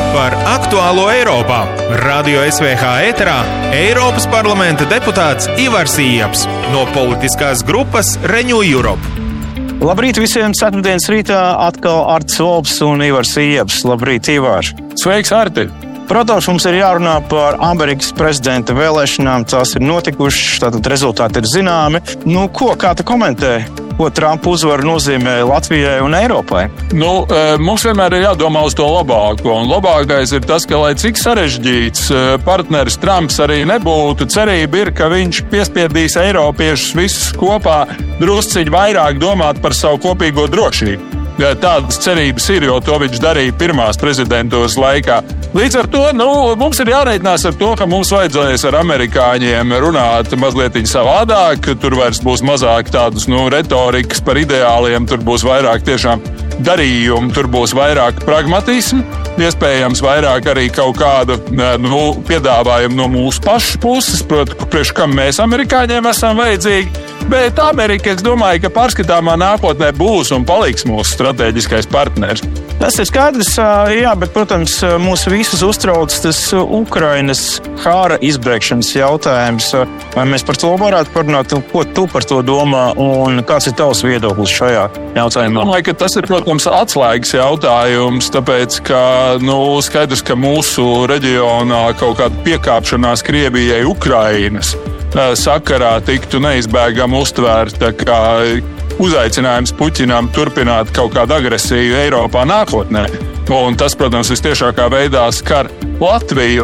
Par aktuālo Eiropā. Radio SVH ēterā Eiropas parlamenta deputāts Ivars Ieps no politiskās grupas Renew Europe. Labrīt visiem! Ceturtdienas rītā atkal Artis Volps un Ivars Ieps. Labrīt, Ivārs! Sveiks, Arti! Protams, mums ir jārunā par Amerikas prezidenta vēlēšanām. Tās ir notikušas, tātad rezultāti ir zināmi. Kā tu komentē? Ko Trumpa uzvara nozīmē Latvijai un Eiropai? Mums vienmēr ir jādomā uz to labāko. Un labākais ir tas, ka, lai cik sarežģīts partneris Trumps arī nebūtu, cerība ir, ka viņš piespiedīs eiropiešus visus kopā drusciņi vairāk domāt par savu kopīgo drošību. Tādas cerības ir, jo to viņš darīja pirmās prezidentūras laikā. Līdz ar to mums ir jārēķinās ar to, ka mums vajadzēs ar amerikāņiem runāt mazliet savādāk. Tur vairs būs mazāk tādas retorikas par ideāliem, tur būs vairāk tiešām darījumu, tur būs vairāk pragmatismu, iespējams vairāk arī kaut kādu piedāvājumu no mūsu pašu puses, proti, priekš kam mēs amerikāņiem esam vajadzīgi. Bet Amerika, es domāju, ka pārskatāmā nākotnē būs un paliks mūsu strateģiskais partners. Tas ir skaidrs, jā, bet, protams, mūs visus uztrauc tas Ukrainas kāra izbēgšanas jautājums. Vai mēs par to varētu parunāt? Ko tu par to domā un kāds ir tavs viedoklis šajā jautājumā? Es domāju, ka tas ir, protams, atslēgas jautājums, tāpēc, ka, skaidrs, ka mūsu reģionā kaut kāda piekāpšanās Krievijai Ukrainas sakarā tiktu neizbēgami uztvērta kā uzaicinājums Puķinam turpināt kaut kādu agresiju Eiropā nākotnē. Un tas, protams, vistiešākā veidā skar Latviju.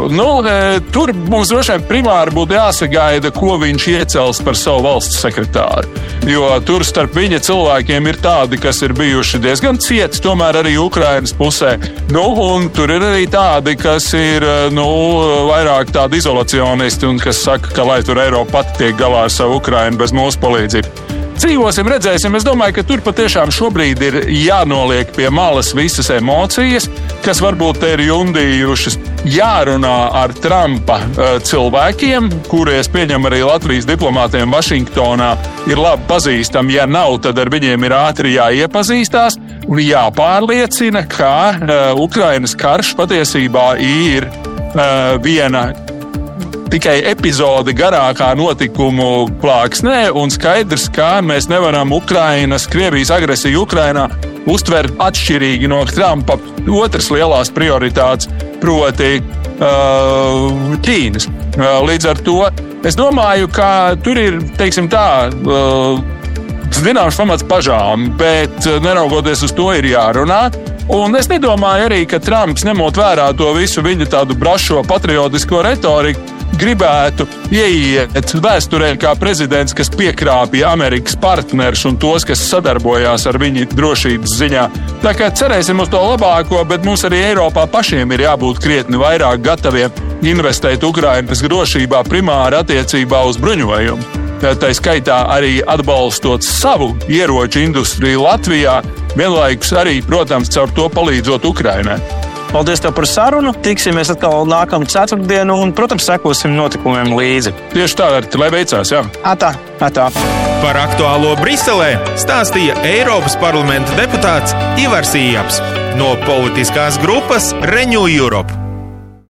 Tur mums droši vien primāri būtu jāsagaida, ko viņš iecels par savu valsts sekretāru. Jo tur starp viņa cilvēkiem ir tādi, kas ir bijuši diezgan cieti, tomēr arī Ukrainas pusē. Un tur ir arī tādi, kas ir vairāk tādi izolacionisti un kas saka, ka lai tur Eiropa pati tiek galā ar savu Ukrainu bez mūsu palīdzību. Dzīvosim, redzēsim. Es domāju, ka tur patiešām šobrīd ir jānoliek pie malas visas emocijas, kas varbūt te ir jundījušas. Jārunā ar Trumpa cilvēkiem, kuri, es pieņemu, arī Latvijas diplomātiem Vašingtonā ir labi pazīstami. Ja nav, tad ar viņiem ir ātri jāiepazīstās un jāpārliecina, ka Ukrainas karš patiesībā ir viena tikai epizode garākā notikumu plāksnē, un skaidrs, ka mēs nevaram Krievijas agresiju Ukrainā uztvert atšķirīgi no Trumpa otras lielās prioritātes, proti Ķīnas. Līdz ar to es domāju, ka tur ir, teiksim tā, zināms pamats pažām, bet neraugoties uz to ir jārunā. Un es nedomāju arī, ka Trumps, ņemot vērā to visu viņa tādu brašo patriotisko retoriku, gribētu ieiet vēsturē kā prezidents, kas piekrāpja Amerikas partnerus un tos, kas sadarbojās ar viņu drošības ziņā. Tā kā cerēsim uz to labāko, bet mums arī Eiropā pašiem ir jābūt krietni vairāk gataviem investēt Ukrainas drošībā primāri attiecībā uz bruņojumu. Tā skaitā arī atbalstot savu ieroču industriju Latvijā, vienlaikus arī, protams, caur to palīdzot Ukrainai. Paldies tev par sarunu. Tiksimies atkal nākamā ceturtdienu un, protams, sekosim notikumiem līdzi. Tieši tā, lai veicās, jā. Atā. Par aktuālo Briselē stāstīja Eiropas parlamenta deputāts Ivars Ieps no politiskās grupas Renew Europe.